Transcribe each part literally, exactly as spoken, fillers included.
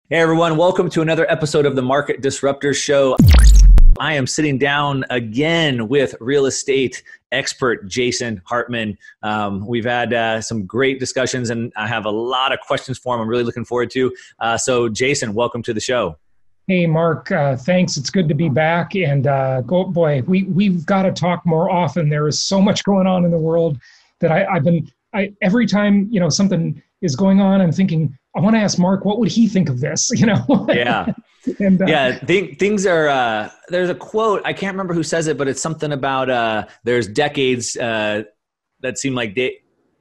Hey everyone, welcome to another episode of the Market Disruptors Show. I am sitting down again with real estate expert Jason Hartman. Um, we've had uh, some great discussions and I have a lot of questions for him I'm really looking forward to. Uh, so Jason, welcome to the show. Hey, Mark, uh, thanks. It's good to be back. And uh, go, boy, we, we've got to talk more often. There is so much going on in the world that I, I've been, I, every time, you know, something is going on, I'm thinking, I want to ask Mark, what would he think of this? You know? Yeah. and, uh, yeah. Th- things are, uh, there's a quote, I can't remember who says it, but it's something about uh, there's decades uh, that seem like de-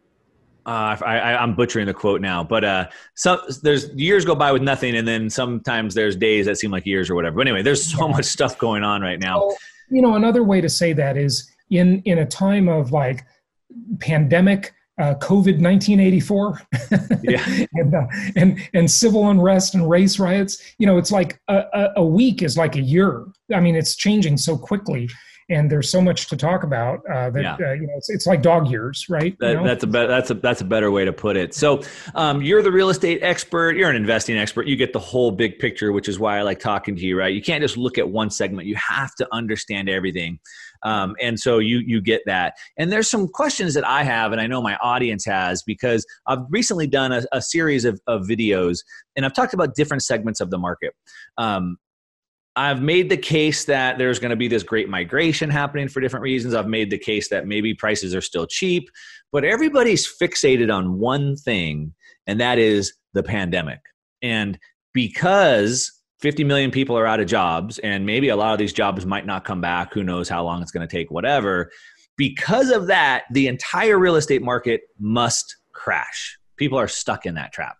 Uh, I, I, I'm butchering the quote now, but uh, some there's years go by with nothing, and then sometimes there's days that seem like years or whatever. But anyway, there's so yeah. much stuff going on right now. So, you know, another way to say that is in in a time of like pandemic, uh, COVID nineteen eighty-four, yeah, and, uh, and and civil unrest and race riots. You know, it's like a, a, a week is like a year. I mean, it's changing so quickly. And there's so much to talk about uh, that yeah. uh, you know it's, it's like dog years, right? That, you know? That's a be- that's a that's a better way to put it. So, um, you're the real estate expert. You're an investing expert. You get the whole big picture, which is why I like talking to you. Right? You can't just look at one segment. You have to understand everything. Um, and so you you get that. And there's some questions that I have, and I know my audience has, because I've recently done a, a series of, of videos, and I've talked about different segments of the market. Um, I've made the case that there's going to be this great migration happening for different reasons. I've made the case that maybe prices are still cheap, but everybody's fixated on one thing, and that is the pandemic. And because fifty million people are out of jobs, and maybe a lot of these jobs might not come back, who knows how long it's going to take, whatever. Because of that, the entire real estate market must crash. People are stuck in that trap.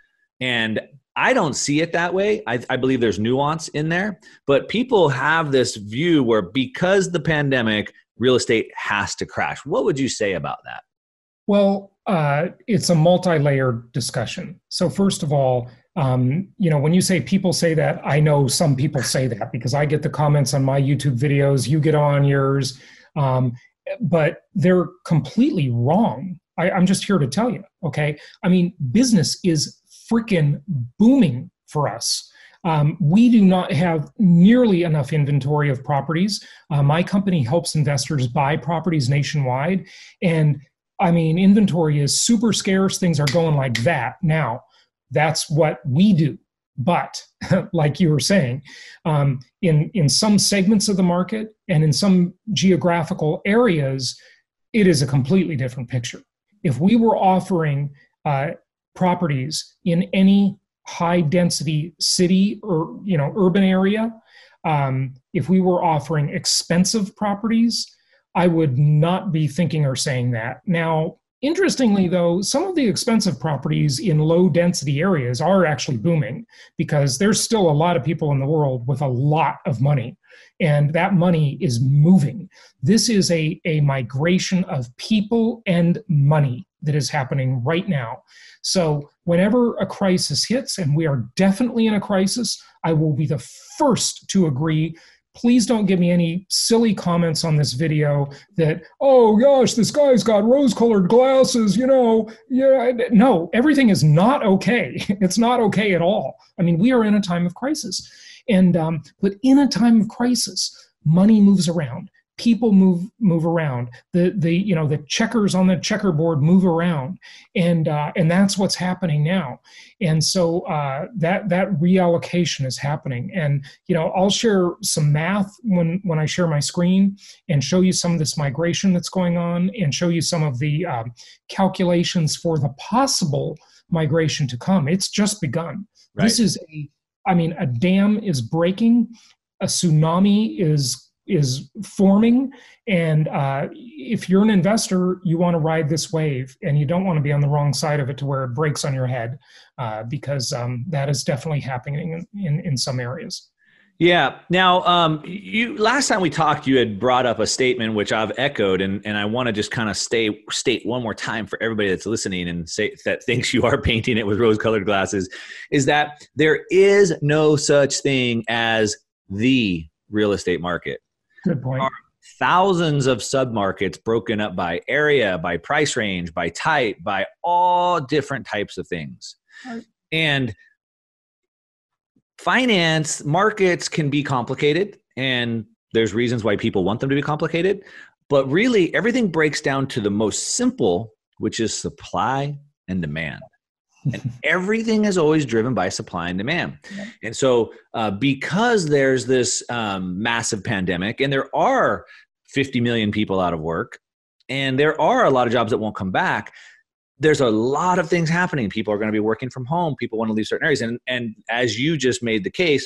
And I don't see it that way. I, I believe there's nuance in there, but people have this view where because the pandemic, real estate has to crash. What would you say about that? Well, uh, it's a multi-layered discussion. So first of all, um, you know, when you say people say that, I know some people say that because I get the comments on my YouTube videos, you get on yours, um, but they're completely wrong. I, I'm just here to tell you, okay? I mean, business is freaking booming for us. Um, we do not have nearly enough inventory of properties. Uh, my company helps investors buy properties nationwide. And I mean, inventory is super scarce. Things are going like that. Now, that's what we do. But like you were saying, um, in, in some segments of the market and in some geographical areas, it is a completely different picture. If we were offering uh, properties in any high density city or you know urban area, um, if we were offering expensive properties, I would not be thinking or saying that. Now, interestingly though, some of the expensive properties in low density areas are actually booming because there's still a lot of people in the world with a lot of money, and that money is moving. This is a, a migration of people and money that is happening right now. So whenever a crisis hits, and we are definitely in a crisis, I will be the first to agree. Please don't give me any silly comments on this video that, oh gosh, this guy's got rose-colored glasses, you know. Yeah, no, everything is not okay. It's not okay at all. I mean, we are in a time of crisis. And um, but in a time of crisis, money moves around. People move move around. The the you know the checkers on the checkerboard move around, and uh, and that's what's happening now. And so uh, that that reallocation is happening. And you know I'll share some math when when I share my screen and show you some of this migration that's going on, and show you some of the um, calculations for the possible migration to come. It's just begun. Right. This is a I mean a dam is breaking, a tsunami is. is forming. And uh, if you're an investor, you want to ride this wave, and you don't want to be on the wrong side of it to where it breaks on your head, uh, because um, that is definitely happening in, in, in some areas. Yeah. Now, um, you last time we talked, you had brought up a statement which I've echoed, and, and I want to just kind of stay state one more time for everybody that's listening and say that thinks you are painting it with rose-colored glasses, is that there is no such thing as the real estate market. Good point. There are thousands of submarkets broken up by area, by price range, by type, by all different types of things. Right. And finance markets can be complicated, and there's reasons why people want them to be complicated. But really, everything breaks down to the most simple, which is supply and demand. And everything is always driven by supply and demand. Yeah. And so uh, because there's this um, massive pandemic, and there are fifty million people out of work, and there are a lot of jobs that won't come back, there's a lot of things happening. People are going to be working from home. People want to leave certain areas. And, and as you just made the case,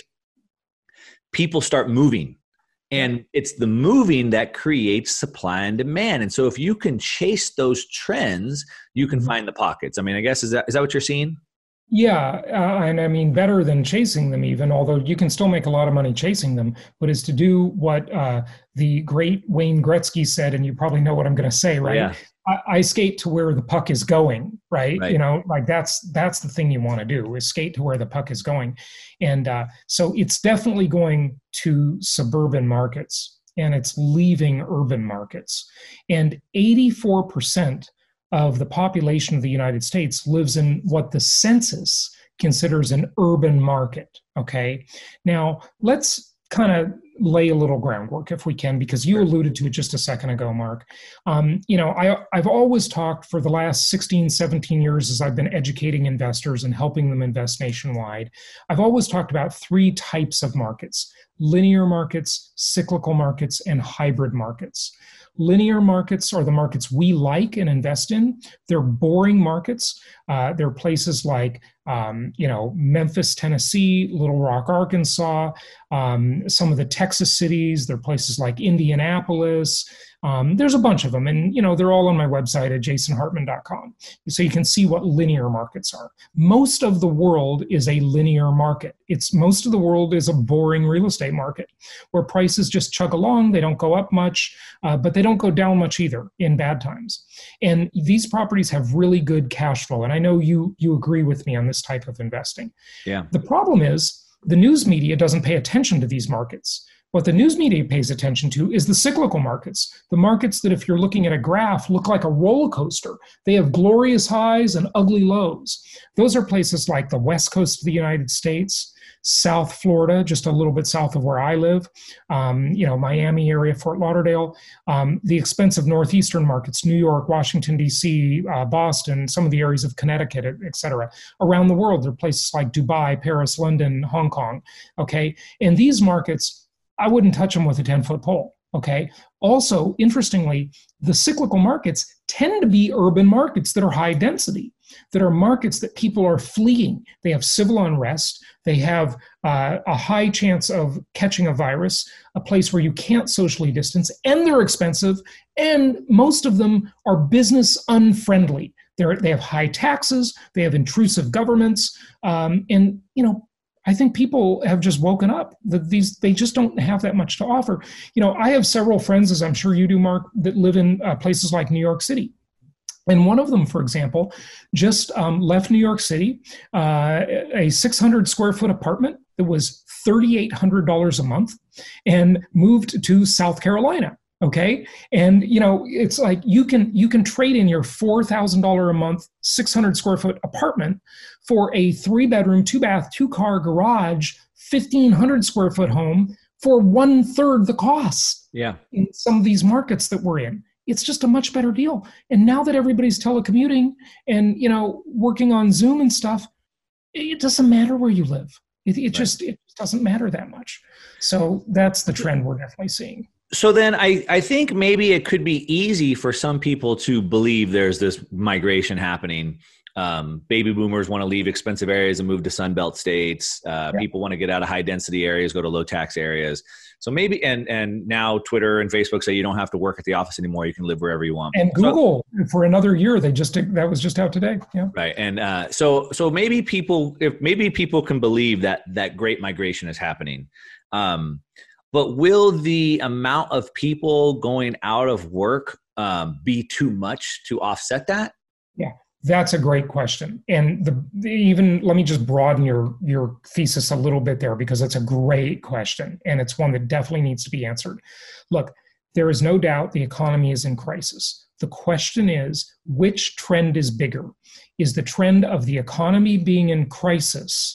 people start moving. And it's the moving that creates supply and demand. And so if you can chase those trends, you can find the pockets. I mean, I guess, is that is that what you're seeing? Yeah. Uh, and I mean, better than chasing them even, although you can still make a lot of money chasing them, but is to do what uh, the great Wayne Gretzky said, and you probably know what I'm going to say, right? Yeah. I, I skate to where the puck is going, right? right? You know, like that's that's the thing you want to do, is skate to where the puck is going. And uh, so it's definitely going to suburban markets, and it's leaving urban markets. And eighty-four percent of the population of the United States lives in what the census considers an urban market, okay? Now, let's kind of lay a little groundwork if we can, because you alluded to it just a second ago, Mark. Um, you know, I, I've always talked for the last sixteen, seventeen years as I've been educating investors and helping them invest nationwide. I've always talked about three types of markets: linear markets, cyclical markets, and hybrid markets. Linear markets are the markets we like and invest in. They're boring markets. Uh, they're places like, um, you know, Memphis, Tennessee, Little Rock, Arkansas, um, some of the Texas cities. They're places like Indianapolis. Um, there's a bunch of them, and you know they're all on my website at jason hartman dot com, so you can see what linear markets are. Most of the world is a linear market. It's most of the world is a boring real estate market where prices just chug along. They don't go up much, uh, but they don't go down much either in bad times. And these properties have really good cash flow, and I know you you agree with me on this type of investing. Yeah. The problem is the news media doesn't pay attention to these markets. What the news media pays attention to is the cyclical markets, the markets that, if you're looking at a graph, look like a roller coaster. They have glorious highs and ugly lows. Those are places like the West Coast of the United States, South Florida, just a little bit south of where I live, um, you know, Miami area, Fort Lauderdale, um, the expensive northeastern markets, New York, Washington, D C, uh, Boston, some of the areas of Connecticut, et cetera. Around the world, there are places like Dubai, Paris, London, Hong Kong, okay? And these markets, I wouldn't touch them with a ten-foot pole, okay? Also, interestingly, the cyclical markets tend to be urban markets that are high density, that are markets that people are fleeing. They have civil unrest. They have uh, a high chance of catching a virus, a place where you can't socially distance, and they're expensive, and most of them are business unfriendly. They're, they have high taxes, they have intrusive governments, um, and, you know, I think people have just woken up that these, they just don't have that much to offer. You know, I have several friends, as I'm sure you do, Mark, that live in uh, places like New York City. And one of them, for example, just um, left New York City, uh, a six hundred square foot apartment that was three thousand eight hundred dollars a month, and moved to South Carolina. Okay. And, you know, it's like you can you can trade in your four thousand dollars a month, six hundred square foot apartment for a three bedroom, two bath, two car garage, fifteen hundred square foot home for one third the cost. Yeah. In some of these markets that we're in. It's just a much better deal. And now that everybody's telecommuting and, you know, working on Zoom and stuff, it doesn't matter where you live. It, it right. just it doesn't matter that much. So that's the trend we're definitely seeing. So then I, I think maybe it could be easy for some people to believe there's this migration happening. Um, baby boomers want to leave expensive areas and move to Sunbelt states. Uh, yeah. People want to get out of high density areas, go to low tax areas. So maybe, and and now Twitter and Facebook say you don't have to work at the office anymore. You can live wherever you want. And Google so, for another year, they just, that was just out today. Yeah. Right. And uh, so, so maybe people, if maybe people can believe that that great migration is happening. Um, But will the amount of people going out of work um, be too much to offset that? Yeah, that's a great question. And the, the, even let me just broaden your, your thesis a little bit there, because it's a great question. And it's one that definitely needs to be answered. Look, there is no doubt the economy is in crisis. The question is, which trend is bigger? Is the trend of the economy being in crisis,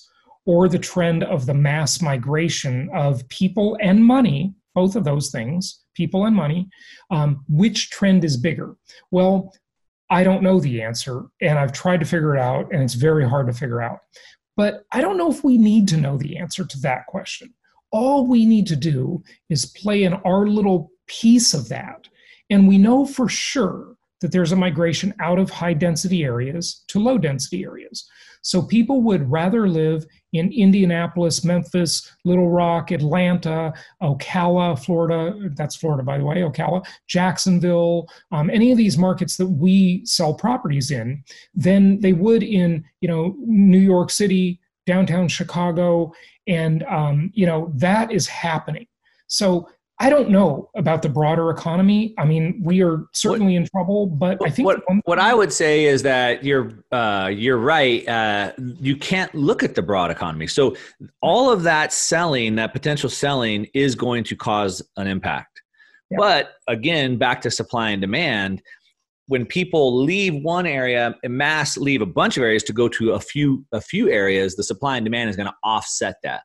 or the trend of the mass migration of people and money, both of those things, people and money, um, which trend is bigger? Well, I don't know the answer, and I've tried to figure it out, and it's very hard to figure out. But I don't know if we need to know the answer to that question. All we need to do is play in our little piece of that. And we know for sure that there's a migration out of high density areas to low density areas. So people would rather live in Indianapolis, Memphis, Little Rock, Atlanta, Ocala, Florida, that's Florida, by the way, Ocala, Jacksonville, um, any of these markets that we sell properties in, than they would in, you know, New York City, downtown Chicago, and, um, you know, that is happening. So I don't know about the broader economy. I mean, we are certainly in trouble, but I think what what I would say is that you're uh, you're right. Uh, you can't look at the broad economy. So all of that selling, that potential selling, is going to cause an impact. Yeah. But again, back to supply and demand. When people leave one area, en masse leave a bunch of areas to go to a few a few areas, the supply and demand is going to offset that.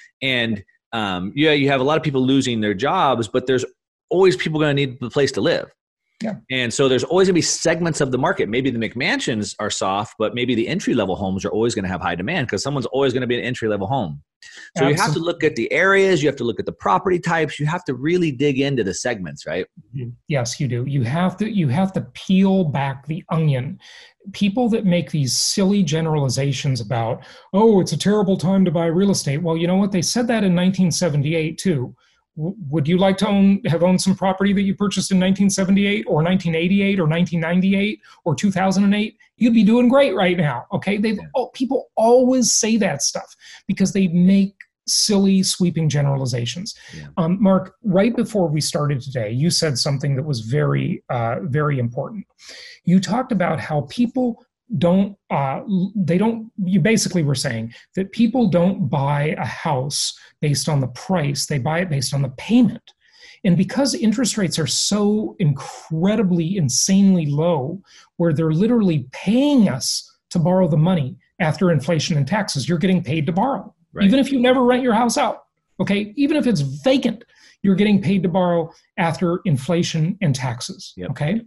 And Um, yeah, you have a lot of people losing their jobs, but there's always people going to need a place to live. Yeah. And so there's always going to be segments of the market. Maybe the McMansions are soft, but maybe the entry-level homes are always going to have high demand because someone's always going to be an entry-level home. So Absolutely. You have to look at the areas. You have to look at the property types. You have to really dig into the segments, right? Yes, you do. You have to, you have to peel back the onion. People that make these silly generalizations about, oh, it's a terrible time to buy real estate. Well, you know what? They said that in nineteen seventy-eight too. Would you like to own, have owned some property that you purchased in nineteen seventy-eight or nineteen eighty-eight or nineteen ninety-eight or two thousand eight? You'd be doing great right now. Okay. They've, oh, people always say that stuff because they make silly sweeping generalizations. Yeah. Um, Mark, right before we started today, you said something that was very, uh, very important. You talked about how people don't, uh, they don't, you basically were saying that people don't buy a house based on the price, they buy it based on the payment. And because interest rates are so incredibly, insanely low, where they're literally paying us to borrow the money after inflation and taxes, you're getting paid to borrow. Right. Even if you never rent your house out, okay? Even if it's vacant, you're getting paid to borrow after inflation and taxes, yep. Okay?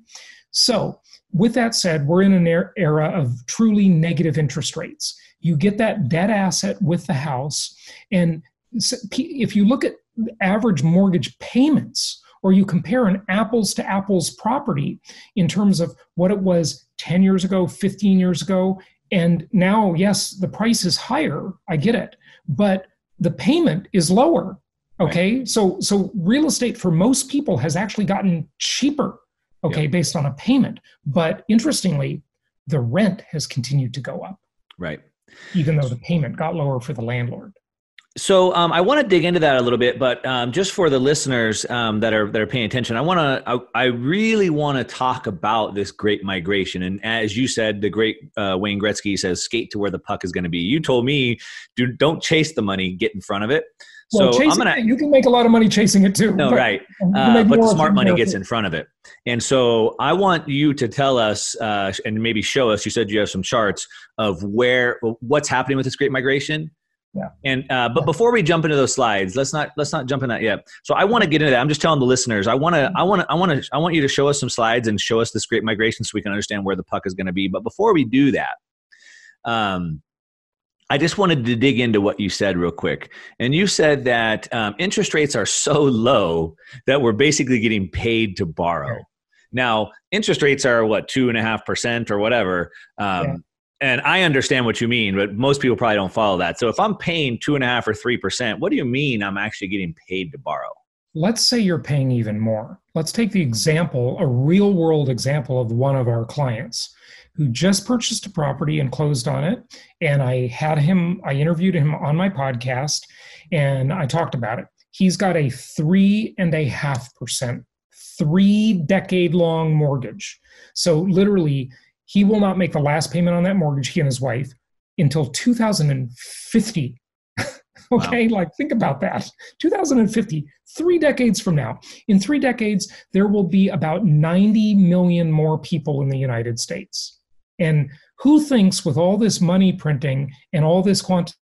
So with that said, we're in an era of truly negative interest rates. You get that debt asset with the house, and if you look at average mortgage payments, or you compare an apples to apples property in terms of what it was ten years ago, fifteen years ago, and now, yes, the price is higher, I get it, but the payment is lower, okay? Right. So, so real estate for most people has actually gotten cheaper, okay, yep. based on a payment. But interestingly, the rent has continued to go up. Right. Even though the payment got lower for the landlord. So um, I want to dig into that a little bit, but um, just for the listeners um, that are that are paying attention, I want to I, I really want to talk about this great migration. And as you said, the great uh, Wayne Gretzky says, "Skate to where the puck is going to be." You told me, do, don't chase the money, get in front of it. Well, so I'm gonna, it, you can make a lot of money chasing it too. No, but, right. Uh, but the smart money gets in front of it. And so I want you to tell us uh, and maybe show us. You said you have some charts of where what's happening with this great migration. Yeah. And uh, but before we jump into those slides, let's not let's not jump in that yet. So I want to get into that. I'm just telling the listeners. I want to I want to I want to I want you to show us some slides and show us this great migration so we can understand where the puck is going to be. But before we do that, um, I just wanted to dig into what you said real quick. And you said that um, interest rates are so low that we're basically getting paid to borrow. Yeah. Now, interest rates are what, two and a half percent or whatever. Um, yeah. And I understand what you mean, but most people probably don't follow that. So if I'm paying two and a half or three percent, what do you mean I'm actually getting paid to borrow? Let's say you're paying even more. Let's take the example, a real world example of one of our clients who just purchased a property and closed on it. And I had him, I interviewed him on my podcast and I talked about it. He's got a three and a half percent, three decade long mortgage. So literally, he will not make the last payment on that mortgage, he and his wife, until two thousand fifty. Okay, wow. Like think about that. two thousand fifty, three decades from now. In three decades, there will be about ninety million more people in the United States. And who thinks with all this money printing and all this quantitative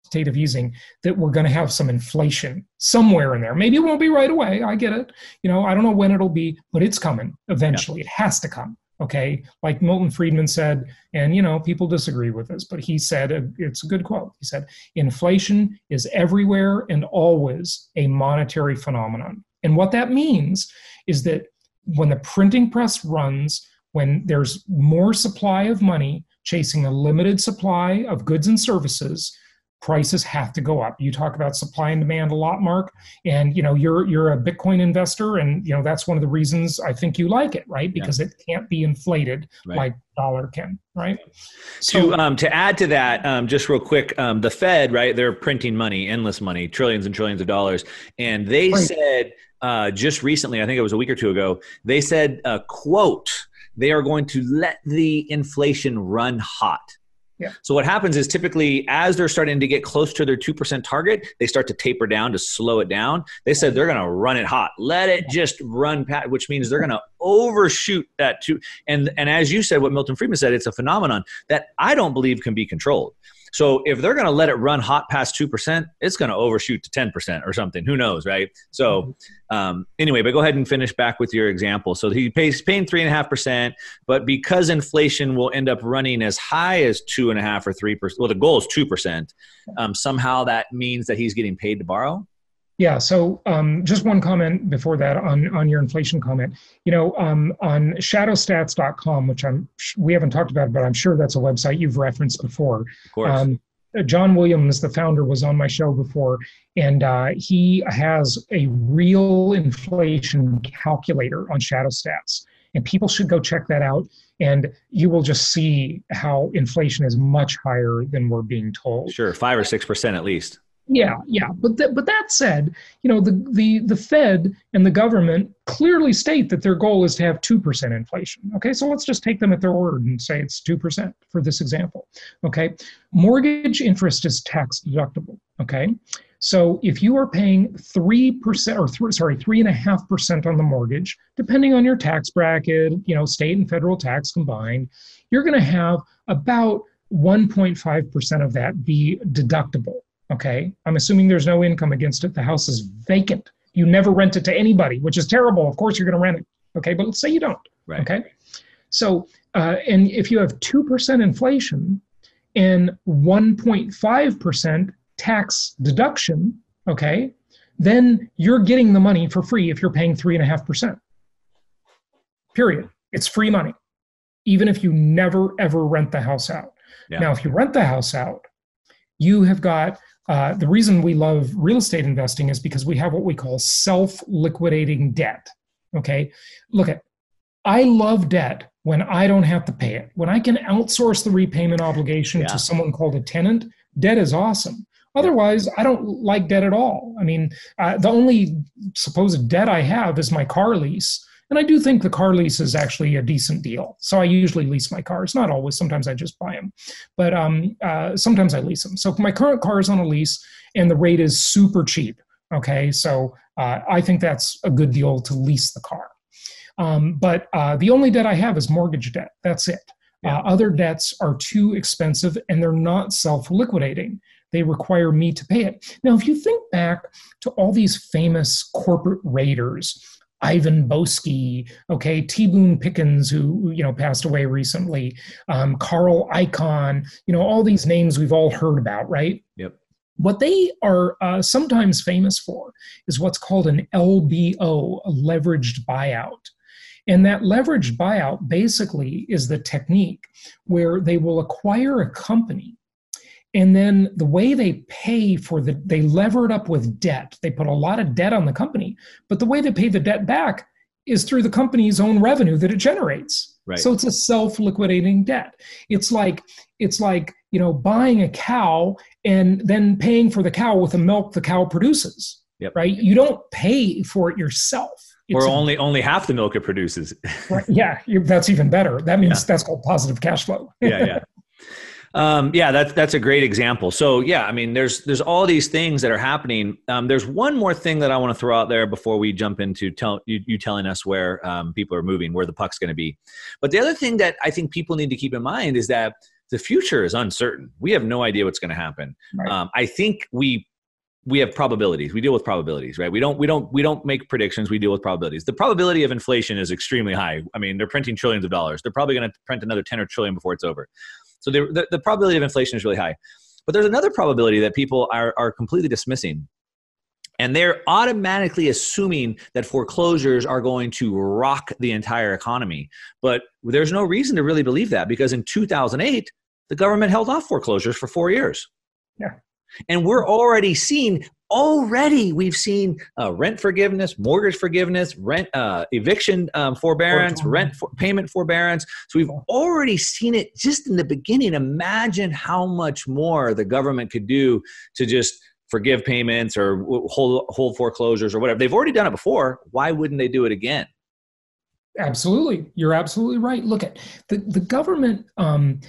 quantitative easing, that we're going to have some inflation somewhere in there. Maybe it won't be right away. I get it. You know, I don't know when it'll be, but it's coming eventually. Yeah. It has to come. Okay. Like Milton Friedman said, and, you know, people disagree with this, but he said, it's a good quote. He said, inflation is everywhere and always a monetary phenomenon. And what that means is that when the printing press runs, when there's more supply of money chasing a limited supply of goods and services, prices have to go up. You talk about supply and demand a lot, Mark, and you know you're you're a Bitcoin investor, and you know that's one of the reasons I think you like it, right? Because yeah. it can't be inflated right. like dollar can, right? So to um, to add to that, um, just real quick, um, the Fed, right? They're printing money, endless money, trillions and trillions of dollars, and they right. said uh, just recently, I think it was a week or two ago, they said, uh, "quote." They are going to let the inflation run hot. Yeah. So what happens is typically as they're starting to get close to their two percent target, they start to taper down to slow it down. They said they're going to run it hot. Let it just run past, which means they're going to overshoot that too. And, and as you said, what Milton Friedman said, it's a phenomenon that I don't believe can be controlled. So if they're going to let it run hot past two percent, it's going to overshoot to ten percent or something. Who knows, right? So um, anyway, but go ahead and finish back with your example. So he pays paying three point five percent, but because inflation will end up running as high as two point five or three percent, well, the goal is two percent, um, somehow that means that he's getting paid to borrow? Yeah. So um, just one comment before that on, on your inflation comment. You know, um, on shadow stats dot com, which I'm we haven't talked about, but I'm sure that's a website you've referenced before. Of course. Um, John Williams, the founder, was on my show before, and uh, he has a real inflation calculator on Shadow Stats, and people should go check that out. And you will just see how inflation is much higher than we're being told. Sure, five or six percent at least. Yeah, yeah, but th- but that said, you know, the, the the Fed and the government clearly state that their goal is to have two percent inflation. Okay, so let's just take them at their word and say it's two percent for this example. Okay, mortgage interest is tax deductible. Okay, so if you are paying three percent or th- sorry three and a half percent on the mortgage, depending on your tax bracket, you know, state and federal tax combined, you're going to have about one point five percent of that be deductible. Okay, I'm assuming there's no income against it. The house is vacant. You never rent it to anybody, which is terrible. Of course, you're going to rent it. Okay, but let's say you don't. Right. Okay, so uh, and if you have two percent inflation and one point five percent tax deduction, okay, then you're getting the money for free if you're paying three and a half percent. Period. It's free money, even if you never ever rent the house out. Yeah. Now, if you rent the house out, you have got. Uh, the reason we love real estate investing is because we have what we call self-liquidating debt. Okay, look at, I love debt when I don't have to pay it. When I can outsource the repayment obligation yeah. to someone called a tenant, debt is awesome. Otherwise, I don't like debt at all. I mean, uh, the only supposed debt I have is my car lease. And I do think the car lease is actually a decent deal. So I usually lease my cars. Not always. Sometimes I just buy them. But um, uh, sometimes I lease them. So my current car is on a lease and the rate is super cheap. Okay, so uh, I think that's a good deal to lease the car. Um, but uh, the only debt I have is mortgage debt. That's it. Yeah. Uh, other debts are too expensive and they're not self-liquidating. They require me to pay it. Now, if you think back to all these famous corporate raiders, Ivan Boesky, okay, T. Boone Pickens, who, you know, passed away recently, um, Carl Icahn, you know, all these names we've all heard about, right? Yep. What they are uh, sometimes famous for is what's called an L B O, a leveraged buyout. And that leveraged buyout basically is the technique where they will acquire a company. And then the way they pay for the, they lever it up with debt. They put a lot of debt on the company, but the way they pay the debt back is through the company's own revenue that it generates. Right. So it's a self-liquidating debt. It's like, it's like, you know, buying a cow and then paying for the cow with the milk the cow produces, yep. right? You don't pay for it yourself. It's or a, only only half the milk it produces. Right, yeah, you, that's even better. That means yeah. that's called positive cash flow. yeah, yeah. Um, yeah, that's that's a great example. So yeah, I mean, there's there's all these things that are happening. Um, there's one more thing that I want to throw out there before we jump into tell, you, you telling us where um, people are moving, where the puck's going to be. But the other thing that I think people need to keep in mind is that the future is uncertain. We have no idea what's going to happen. Right. Um, I think we we have probabilities. We deal with probabilities, right? We don't we don't we don't make predictions. We deal with probabilities. The probability of inflation is extremely high. I mean, they're printing trillions of dollars. They're probably going to print another ten or trillion before it's over. So the, the the probability of inflation is really high. But there's another probability that people are are completely dismissing. And they're automatically assuming that foreclosures are going to rock the entire economy. But there's no reason to really believe that, because in two thousand eight, the government held off foreclosures for four years. Yeah. And we're already seeing, already we've seen uh, rent forgiveness, mortgage forgiveness, rent uh, eviction um, forbearance, rent for, payment forbearance. So we've already seen it just in the beginning. Imagine how much more the government could do to just forgive payments or hold, hold foreclosures or whatever. They've already done it before. Why wouldn't they do it again? Absolutely. You're absolutely right. Look at the, the government, um,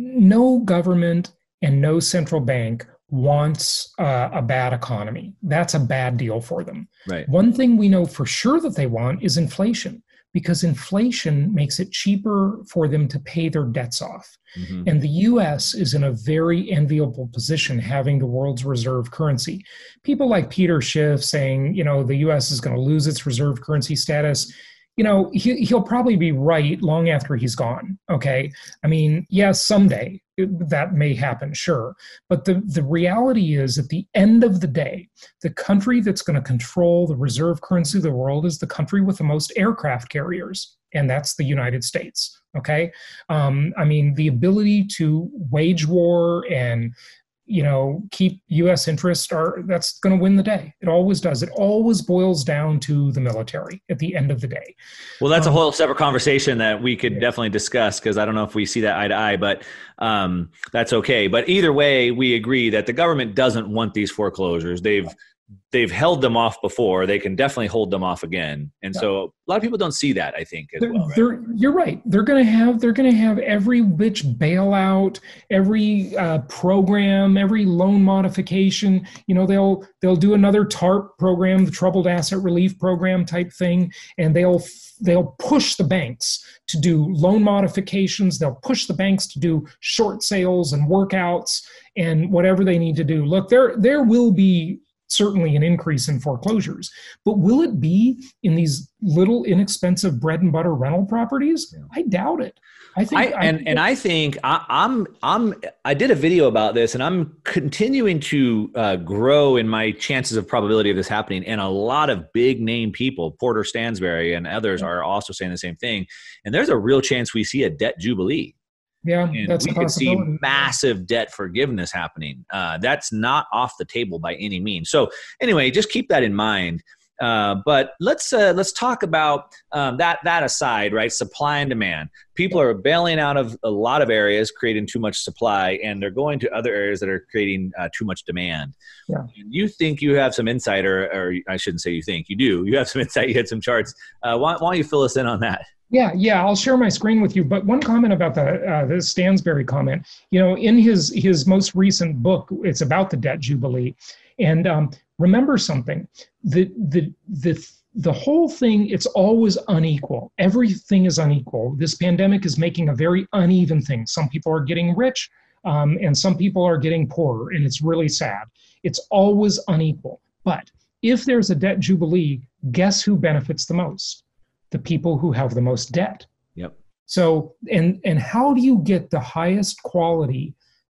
no government and no central bank wants uh, a bad economy. That's a bad deal for them. Right. One thing we know for sure that they want is inflation, because inflation makes it cheaper for them to pay their debts off. Mm-hmm. And the U S is in a very enviable position having the world's reserve currency. People like Peter Schiff saying, you know, the U S is going to lose its reserve currency status. You know, he, he'll probably be right long after he's gone. Okay. I mean, yes, someday that may happen, sure. But the, the reality is, at the end of the day, the country that's going to control the reserve currency of the world is the country with the most aircraft carriers, and that's the United States. Okay. Um, I mean, the ability to wage war and, you know, keep U S interests, are that's going to win the day. It always does. It always boils down to the military at the end of the day. Well, that's um, a whole separate conversation that we could yeah. definitely discuss, because I don't know if we see that eye to eye, but um, that's okay. But either way, we agree that the government doesn't want these foreclosures. They've they've held them off before. They can definitely hold them off again. And yeah. so a lot of people don't see that, I think, as they're, well. Right? They're, you're right. They're going to have they're going to have every which bailout, every uh, program, every loan modification. You know, they'll they'll do another TARP program, the Troubled Asset Relief Program type thing, and they'll they'll push the banks to do loan modifications. They'll push the banks to do short sales and workouts and whatever they need to do. Look, there there will be certainly an increase in foreclosures, but will it be in these little inexpensive bread and butter rental properties? Yeah. I doubt it. I think, I, I and think and I think I, I'm I'm I did a video about this, and I'm continuing to uh, grow in my chances of probability of this happening. And a lot of big name people, Porter Stansberry and others, yeah. are also saying the same thing. And there's a real chance we see a debt jubilee. Yeah, and that's we a could see possibility. massive debt forgiveness happening. Uh, that's not off the table by any means. So anyway, just keep that in mind. Uh, but let's uh, let's talk about um, that that aside, right? Supply and demand. People are bailing out of a lot of areas, creating too much supply, and they're going to other areas that are creating uh, too much demand. Yeah. And you think you have some insight, or, or I shouldn't say you think, you do. You have some insight. You had some charts. Uh, why, why don't you fill us in on that? Yeah, yeah, I'll share my screen with you. But one comment about the uh, the Stansberry comment, you know, in his his most recent book, it's about the debt jubilee. And um, remember something, the the the the whole thing, it's always unequal. Everything is unequal. This pandemic is making a very uneven thing. Some people are getting rich, um, and some people are getting poorer, and it's really sad. It's always unequal. But if there's a debt jubilee, guess who benefits the most? The people who have the most debt. Yep. So, and and how do you get the highest quality,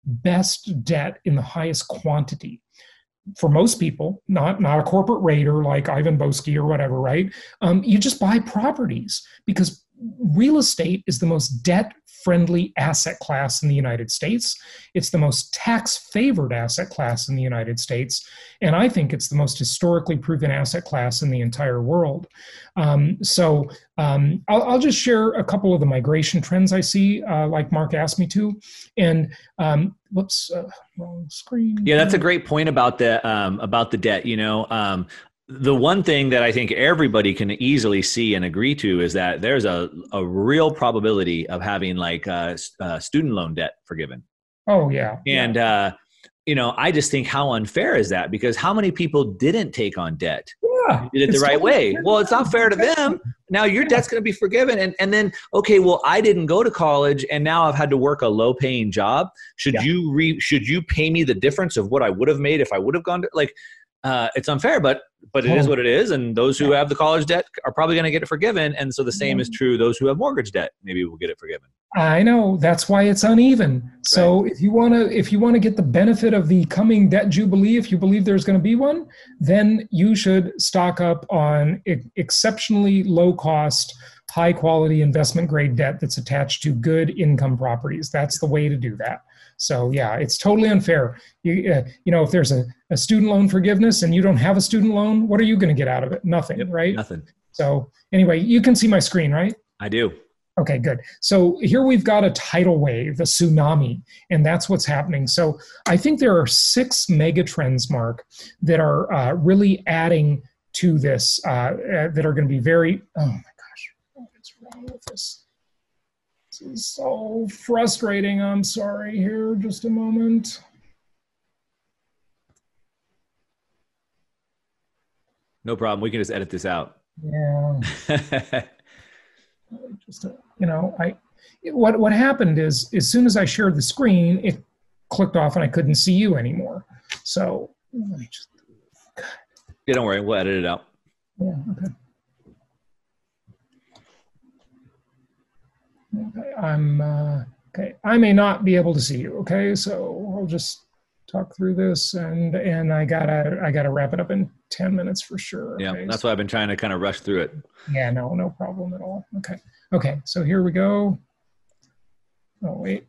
best debt in the highest quantity? For most people, not, not a corporate raider like Ivan Boesky or whatever, right? Um, you just buy properties, because real estate is the most debt-friendly asset class in the United States. It's the most tax-favored asset class in the United States. And I think it's the most historically proven asset class in the entire world. Um, so um, I'll, I'll just share a couple of the migration trends I see, uh, like Mark asked me to. And um, whoops, uh, wrong screen. Yeah, that's a great point about the um, about the debt. You know, um, the one thing that I think everybody can easily see and agree to is that there's a, a real probability of having like uh, uh, student loan debt forgiven. Oh, yeah. And, yeah. uh, you know, I just think, how unfair is that? Because how many people didn't take on debt? Yeah, You did it the it's right totally way. fair. Well, it's not fair to them. Now your Yeah. debt's going to be forgiven. And, and then, okay, well, I didn't go to college and now I've had to work a low paying job. Should Yeah. you re, should you pay me the difference of what I would have made if I would have gone to, like, uh, it's unfair, but, but it is what it is. And those who have the college debt are probably going to get it forgiven. And so the same is true. Those who have mortgage debt, maybe will get it forgiven. I know, that's why it's uneven. So if you want to, if you want to get the benefit of the coming debt jubilee, if you believe there's going to be one, then you should stock up on e- exceptionally low cost, high quality investment grade debt that's attached to good income properties. That's the way to do that. So yeah, it's totally unfair. You, uh, you know, if there's a, a student loan forgiveness and you don't have a student loan, what are you going to get out of it? Nothing, Yep, right? Nothing. So anyway, you can see my screen, right? I do. Okay, good. So here we've got a tidal wave, a tsunami, and that's what's happening. So I think there are six mega trends, Mark, that are uh, really adding to this, uh, uh, that are going to be very, oh my gosh, what's wrong with this? This is so frustrating. I'm sorry here, just a moment. No problem. We can just edit this out. Yeah. Just, uh, you know, I, what, what happened is, as soon as I shared the screen, it clicked off and I couldn't see you anymore. So let me just, Yeah, don't worry. We'll edit it out. yeah, okay. Okay, I'm, uh, okay, I may not be able to see you, okay? So I'll just talk through this, and, and I gotta, I gotta wrap it up in ten minutes for sure. Yeah, Okay? that's why I've been trying to kind of rush through it. Yeah, no, no problem at all. Okay. Okay, so here we go. Oh, wait.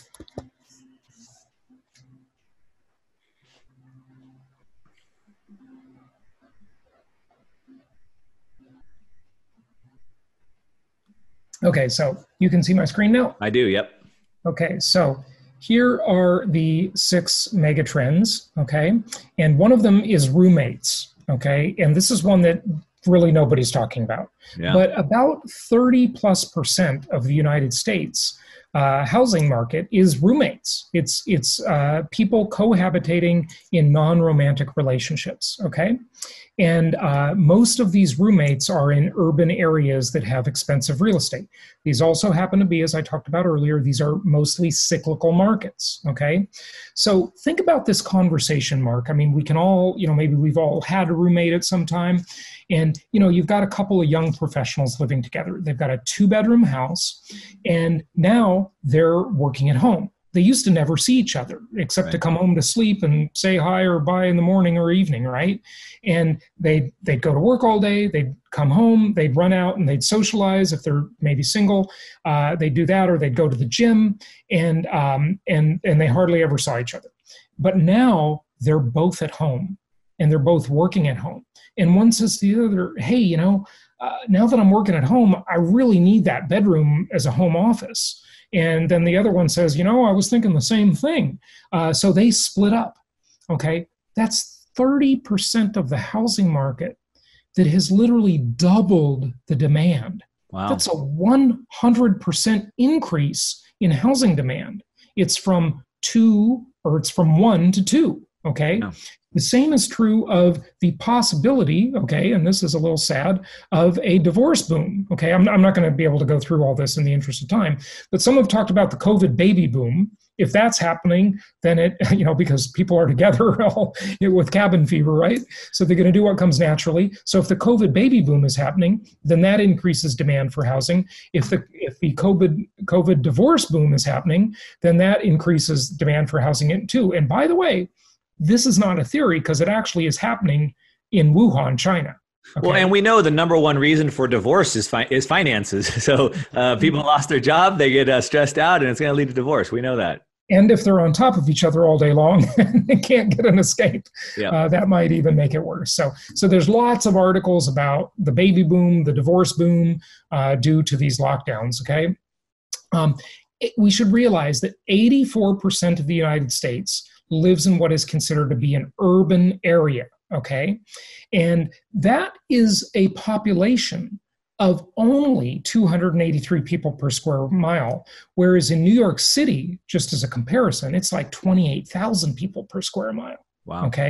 Okay, so you can see my screen now? I do, yep. Okay, so here are the six mega trends, okay? And one of them is roommates, okay? And this is one that really nobody's talking about. Yeah. But about thirty plus percent of the United States uh, housing market is roommates. It's, it's uh, people cohabitating in non-romantic relationships, okay? And uh, most of these roommates are in urban areas that have expensive real estate. These also happen to be, as I talked about earlier, these are mostly cyclical markets, okay? So think about this conversation, Mark. I mean, we can all, you know, maybe we've all had a roommate at some time. And, you know, you've got a couple of young professionals living together. They've got a two-bedroom house, and now they're working at home. They used to never see each other except Right. to come home to sleep and say hi or bye in the morning or evening, right? And they, they'd go to work all day, they'd come home, they'd run out and they'd socialize if they're maybe single. Uh, they'd do that, or they'd go to the gym, and, um, and, and they hardly ever saw each other. But now they're both at home and they're both working at home. And one says to the other, hey, you know, uh, now that I'm working at home, I really need that bedroom as a home office. And then the other one says, you know, I was thinking the same thing. Uh, so they split up, okay? That's thirty percent of the housing market that has literally doubled the demand. Wow. That's a one hundred percent increase in housing demand. It's from two, or it's from one to two, okay? Yeah. The same is true of the possibility, okay, and this is a little sad, of a divorce boom, okay? I'm, I'm not going to be able to go through all this in the interest of time, but some have talked about the COVID baby boom. If that's happening, then it, you know, because people are together all, with cabin fever, right? So they're going to do what comes naturally. So if the COVID baby boom is happening, then that increases demand for housing. If the if the COVID COVID divorce boom is happening, then that increases demand for housing too. And by the way, this is not a theory, because it actually is happening in Wuhan, China. Okay? Well, and we know the number one reason for divorce is fi- is finances. So uh, people lost their job, they get uh, stressed out, and it's going to lead to divorce. We know that. And if they're on top of each other all day long and they can't get an escape, Yeah. uh, that might even make it worse. So, so there's lots of articles about the baby boom, the divorce boom, uh, due to these lockdowns. Okay, um, it, we should realize that eighty-four percent of the United States lives in what is considered to be an urban area. Okay, and that is a population of only two hundred eighty-three people per square mile, whereas in New York City, just as a comparison, it's like twenty-eight thousand people per square mile. Wow. Okay,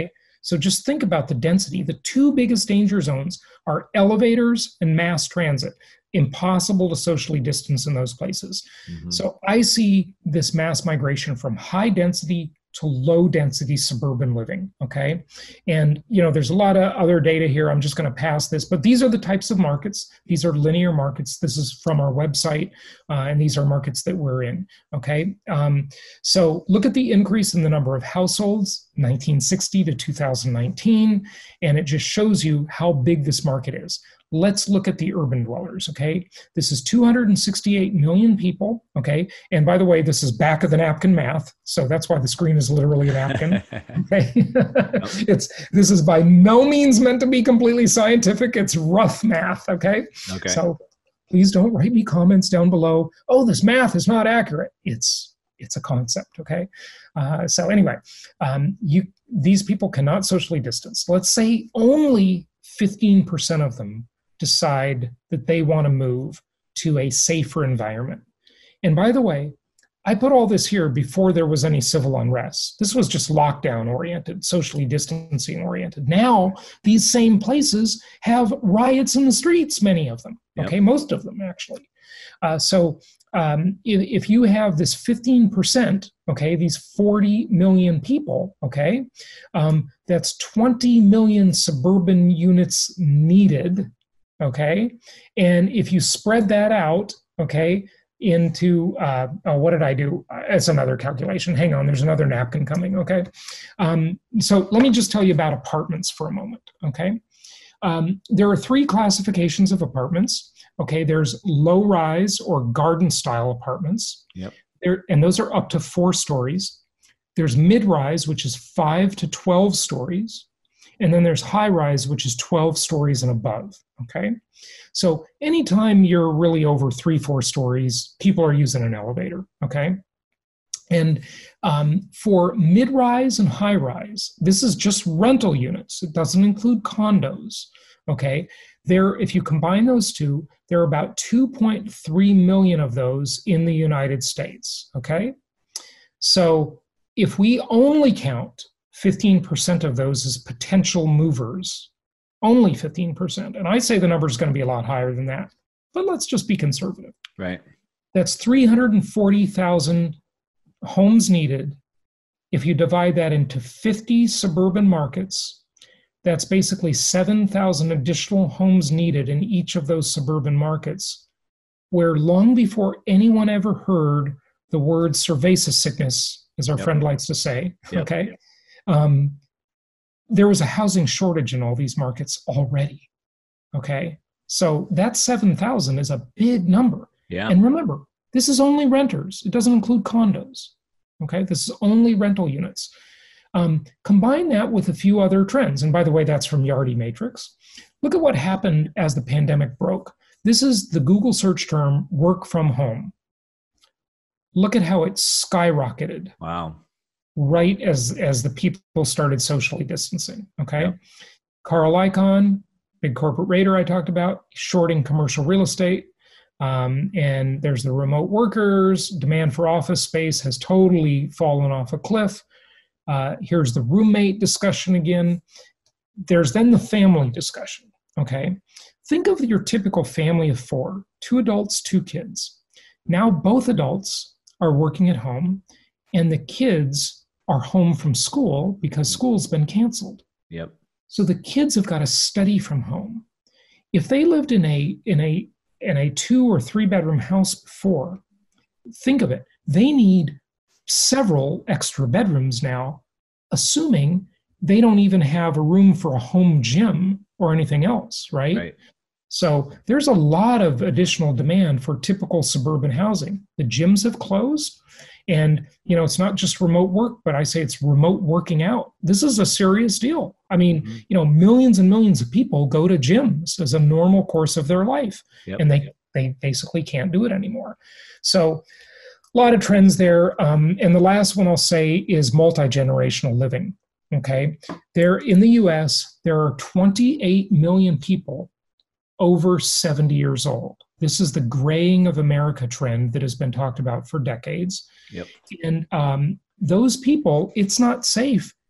So just think about the density. The two biggest danger zones are elevators and mass transit. Impossible to socially distance in those places. Mm-hmm. So I see this mass migration from high density to low density suburban living, okay? And, you know, there's a lot of other data here. I'm just going to pass this, but these are the types of markets. These are linear markets. This is from our website, uh, and these are markets that we're in, okay? Um, so look at the increase in the number of households, nineteen sixty to two thousand nineteen, and it just shows you how big this market is. Let's look at the urban dwellers, okay? This is two hundred sixty-eight million people, okay? And by the way, this is back of the napkin math, so that's why the screen is literally a napkin, okay? It's, this is by no means meant to be completely scientific. It's rough math, okay? Okay. So please don't write me comments down below, oh, this math is not accurate. It's, it's a concept, okay? Uh, so anyway, um, you these people cannot socially distance. Let's say only fifteen percent of them decide that they want to move to a safer environment. And by the way, I put all this here before there was any civil unrest. This was just lockdown oriented, socially distancing oriented. Now, these same places have riots in the streets, many of them, yep. Okay, most of them actually. Uh, so um, if, if you have this fifteen percent, okay, these forty million people, okay, um, that's twenty million suburban units needed. Okay, and if you spread that out, okay, into, uh, oh, what did I do? It's another calculation. Hang on, there's another napkin coming, okay? Um, so let me just tell you about apartments for a moment, okay? Um, there are three classifications of apartments, okay? There's low-rise or garden-style apartments. Yep. There, and those are up to four stories. There's mid-rise, which is five to twelve stories. And then there's high rise, which is twelve stories and above, okay? So anytime you're really over three, four stories, people are using an elevator, okay? And um, for mid-rise and high rise, this is just rental units. It doesn't include condos, okay? There, if you combine those two, there are about two point three million of those in the United States, okay? So if we only count fifteen percent of those as potential movers, only fifteen percent. And I say the number is going to be a lot higher than that, but let's just be conservative. Right. That's three hundred forty thousand homes needed. If you divide that into fifty suburban markets, that's basically seven thousand additional homes needed in each of those suburban markets, where long before anyone ever heard the word cerveza sickness, as our yep. friend likes to say, yep. okay, Um, there was a housing shortage in all these markets already, okay? So that seven thousand is a big number. Yeah. And remember, this is only renters. It doesn't include condos, okay? This is only rental units. Um, combine that with a few other trends. And by the way, that's from Yardi Matrix. Look at what happened as the pandemic broke. This is the Google search term, work from home. Look at how it skyrocketed. Wow. Right as, as the people started socially distancing, okay? Yep. Carl Icahn, big corporate raider I talked about, shorting commercial real estate. Um, and there's the remote workers. Demand for office space has totally fallen off a cliff. Uh, here's the roommate discussion again. There's then the family discussion, okay? Think of your typical family of four, two adults, two kids. Now both adults are working at home, and the kids are home from school because school's been canceled. Yep. So the kids have got to study from home. If they lived in a in a in a two or three bedroom house before, think of it. They need several extra bedrooms now, assuming they don't even have a room for a home gym or anything else, right? Right. So there's a lot of additional demand for typical suburban housing. The gyms have closed. And, you know, it's not just remote work, but I say it's remote working out. This is a serious deal. I mean, mm-hmm. you know, millions and millions of people go to gyms as a normal course of their life, yep. and they, they basically can't do it anymore. So a lot of trends there. Um, and the last one I'll say is multi-generational living, okay? There in the U S, there are twenty-eight million people over seventy years old. This is the graying of America trend that has been talked about for decades. Yep. And um, those people, it's not safe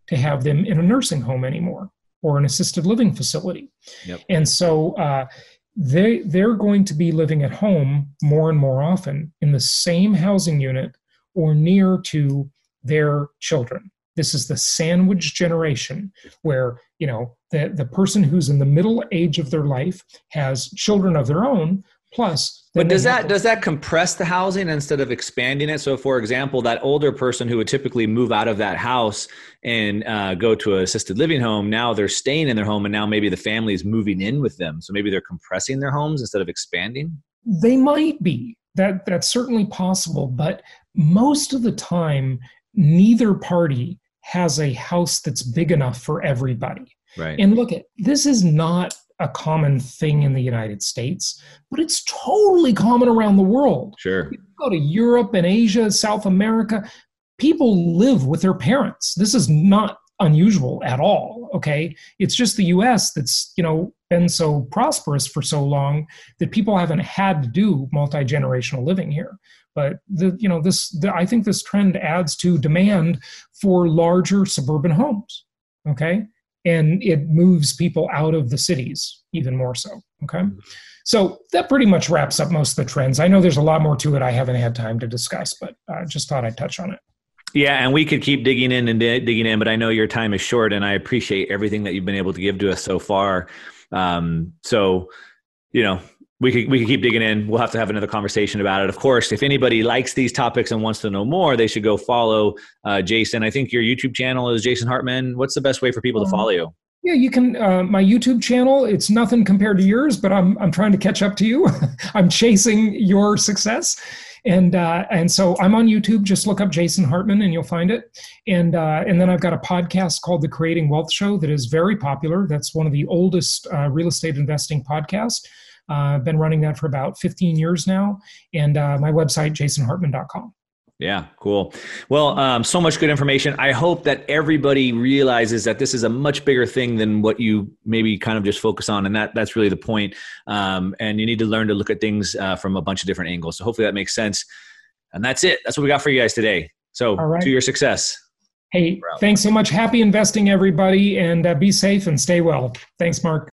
to have them in a nursing home anymore or an assisted living facility. Yep. And so uh, they, they're going to be living at home more and more often in the same housing unit or near to their children. This is the sandwich generation where, you know, the, the person who's in the middle age of their life has children of their own, plus. But does that, does that compress the housing instead of expanding it? So for example, that older person who would typically move out of that house and uh, go to an assisted living home, now they're staying in their home and now maybe the family is moving in with them. So maybe they're compressing their homes instead of expanding? They might be. That, that's certainly possible. But most of the time, neither party has a house that's big enough for everybody. Right. And look, at this is not a common thing in the United States, but it's totally common around the world. Sure. You go to Europe and Asia, South America, people live with their parents. This is not unusual at all, okay? It's just the U S that's, you know, been so prosperous for so long that people haven't had to do multi-generational living here. But the, you know, this, the, I think this trend adds to demand for larger suburban homes, okay? And it moves people out of the cities even more so, okay? So that pretty much wraps up most of the trends. I know there's a lot more to it I haven't had time to discuss, but I just thought I'd touch on it. Yeah, and we could keep digging in and di- digging in, but I know your time is short, and I appreciate everything that you've been able to give to us so far. Um, so, you know, we could we could keep digging in. We'll have to have another conversation about it. Of course, if anybody likes these topics and wants to know more, they should go follow uh, Jason. I think your YouTube channel is Jason Hartman. What's the best way for people to follow you? Yeah, you can. Uh, my YouTube channel, it's nothing compared to yours, but I'm I'm trying to catch up to you. I'm chasing your success. And uh, and so I'm on YouTube. Just look up Jason Hartman and you'll find it. And uh, and then I've got a podcast called The Creating Wealth Show that is very popular. That's one of the oldest uh, real estate investing podcasts. Uh, I've been running that for about fifteen years now. And uh, my website, jason hartman dot com. Yeah, cool. Well, um, so much good information. I hope that everybody realizes that this is a much bigger thing than what you maybe kind of just focus on. And that that's really the point. Um, and you need to learn to look at things uh, from a bunch of different angles. So hopefully that makes sense. And that's it. That's what we got for you guys today. So All right. To your success. Hey, thanks so much. Happy investing, everybody. And uh, be safe and stay well. Thanks, Mark.